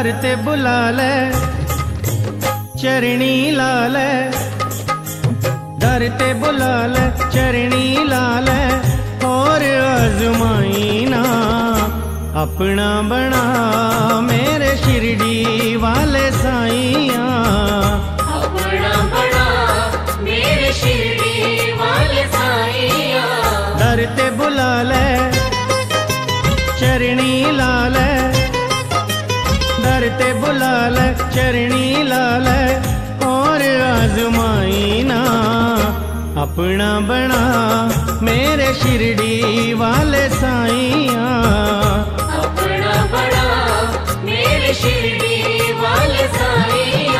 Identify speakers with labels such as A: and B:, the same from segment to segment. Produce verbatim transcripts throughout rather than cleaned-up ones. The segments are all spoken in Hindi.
A: दर ते बुला ले चरणी ला ले, दर ते बुला ले चरणी ला ले, और आजमाई ना अपना बना मेरे शिरडी वाले साईया,
B: अपना बना मेरे शिरडी वाले साईया।
A: दर ते बुला ले चरणी ला ले, दर ते बुला ले चरणी ला ले, और आजमाई ना अपना बना मेरे शिरडी वाले साईया,
B: अपना बना मेरे शिरडी वाले साईया।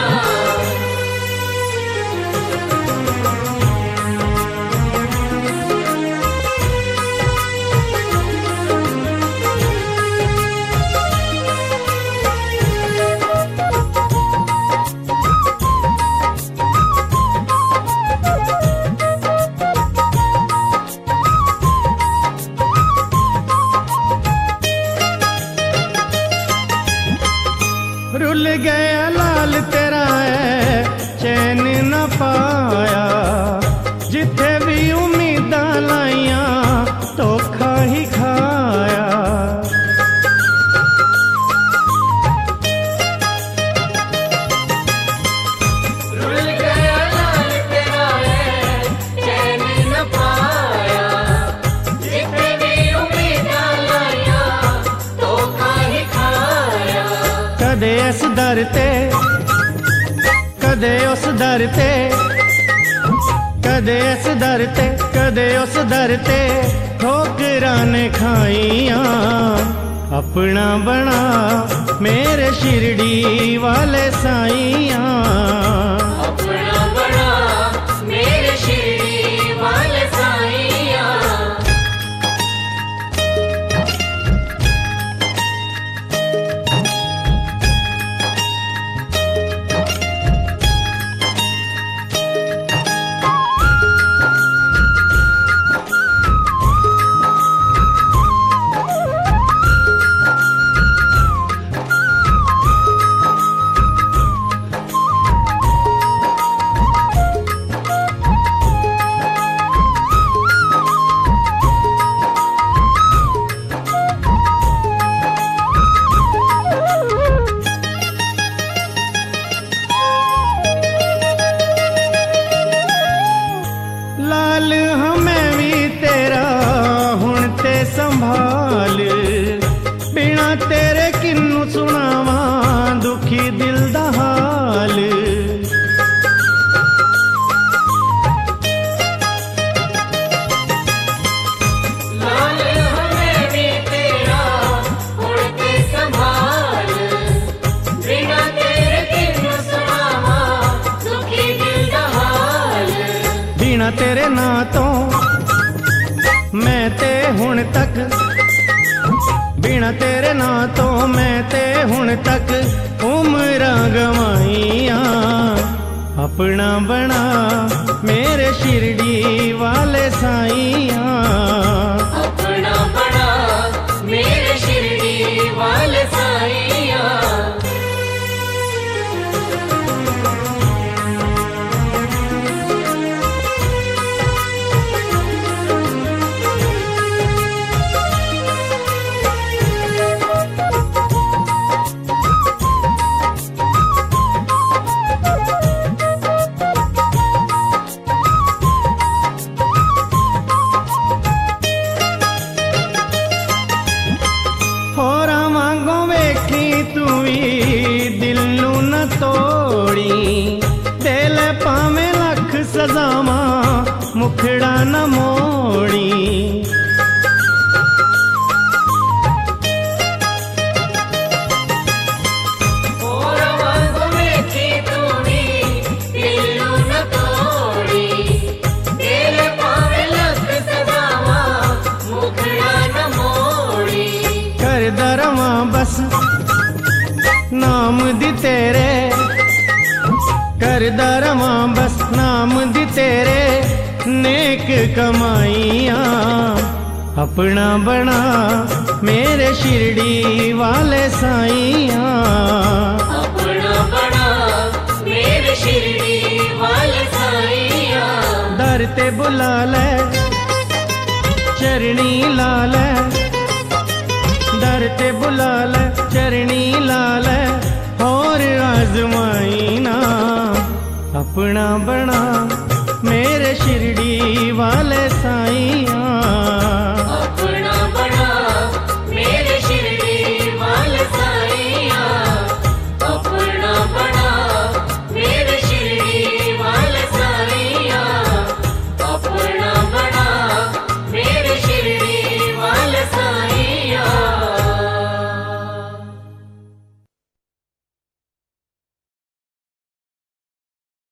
A: रुल गया लाल तेरा है चैन न पाया, जिथे भी उम्मीदां लाइया धोखा ही खाया।
B: रुल गया लाल तेरा है चैन न पाया, जिथे भी उम्मीदां लाइया धोखा ही खाया।
A: कदे इस दर ते कदे उस दर ते, कदे इस दर ते कदे उस दर ते ठोकरां ने खाइया, अपना बना मेरे शिरडी वाले साईया,
B: अपना बना मेरे शिरडी वाले साईया।
A: लाल हमें भी तेरा हुण ते संभाल, बिना तेरे किन्नू सुनावा दुखी दिल दा हाल।
B: लाल हमें भी तेरा हुण ते संभाल, बिना तेरे किन्नू सुनावा दुखी दिल दा हाल।
A: बिना तेरे ना तो मैं ते हुण तक, बिना तेरे ना तो मैं ते हुण तक उम्रां गवाइया, अपना बना मेरे शिरडी वाले साईया,
B: अपना बना मेरे शिरडी वाले साईया।
A: होरां वांगों वेखी तू भी दिल नू न तोड़ी, दे ले भावें लख सजावां मुखड़ा न मोड़ी।
B: होरां वांगों वेखी तू भी दिल नू न तोड़ी, दे ले भावें लख सजावां मुखड़ा न मोड़ी।
A: कर दरवां बस नाम दी तेरे, कर दरवां बस नाम दी तेरे, नेक कमाइया अपना बना मेरे शिरडी वाले साईया।
B: अपना बना मेरे शिरडी वाले साईया।
A: दर ते बुला ले चरणी लाल, दर ते बुला ले चरणी लाल, और आजमाई ना अपना बना मेरे शिरडी वाले साईया।